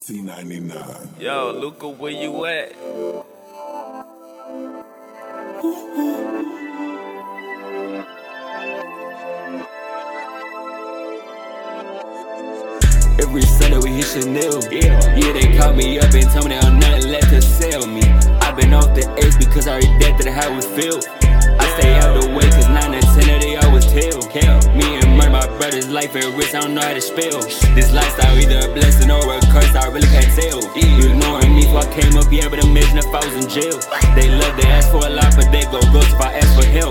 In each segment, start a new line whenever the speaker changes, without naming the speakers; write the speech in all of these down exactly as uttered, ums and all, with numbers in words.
T ninety-nine.
Yo, Luca, where you at?
Every Sunday we hit Chanel. Yeah, yeah, they call me up and told me they don't nothing left to sell me. I been off the edge because I already dead to how it feel. I stay out the way cause nine to ten of they always tell. Me and Murder, my brother's life at risk, I don't know how to spell. This lifestyle either a blessing or a curse, I really can't tell. You ignoring me before I came up, yeah, but imagine if I was in jail. They love to ask for a lot, but they go ghost if I ask for help.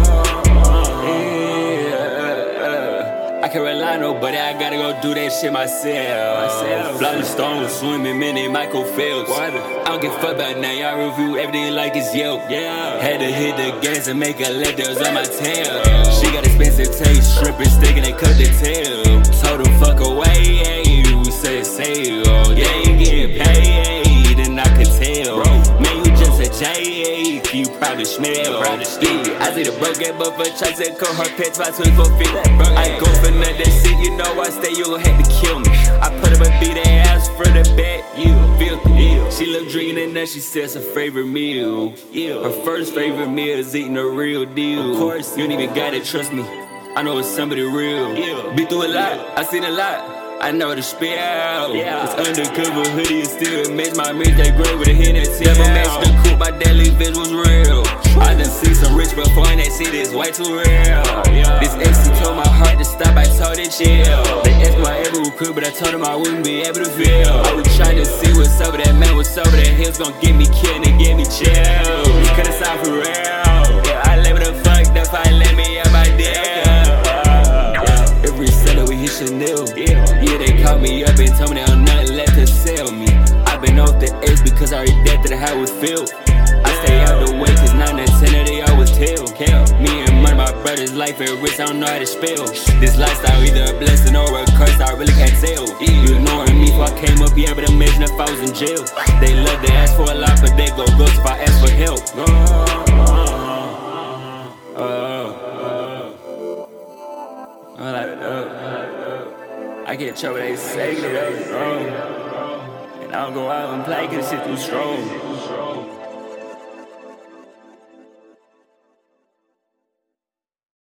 I can't rely on nobody, I gotta go do that shit myself. Flawless Stone was swimming, man, they Michael Phelps. I don't give a fuck about now, y'all review everything like it's Yelp. Had to hit the gas and make a let that was on my tail. She got expensive taste, shrimp and steak and they cut the tail. Told them fuck away, yeah, we said sale. Yeah, you getting paid, and I could tell. Man, you just a J, you probably smell. I see the broke get but for tries to call her pets by twenty-four feet. I go for nothing, shit, you know I stay, you gon' have to kill me. I put up a beat their ass for the bet, you feel me. She look drinking and now she says her favorite meal. Her first favorite meal is eating a real deal. Of course, you don't even gotta trust me, I know it's somebody real. Been through a lot, I seen a lot, I know the spill. Yeah. This undercover hoodie is still makes my mirrors that gray with a hint of tear. Never matched the coupe, my daily vision was real. I done seen some rich before and that shit is way too real. Yeah. This X C told my heart to stop, I told it chill. They asked me I ever could, but I told them I wouldn't be able to feel. I was trying to see what's over, that man was over, that hill's gon' get me killed and get me chill. You could've stopped for real. Yeah, I live with a fucked up, I let me out my deal. Every Sunday we hit Chanel. Yeah, yeah, they call me up and told me they don't nothing left to sell me. I been off the edge because I already dead to how it feel. I stay out the way cause nine to ten of they always tell. Me and Murder, my brother's life at risk, I don't know how to spell. This lifestyle either a blessing or a curse, I really can't tell. You ignoring me before I came up, yeah, but imagine if I was in jail. They love to ask for a lot, but they go ghost if I ask for help. Uh, uh, like, uh, I get trouble, they say that, uh, and I don't go out and play cause shit too strong.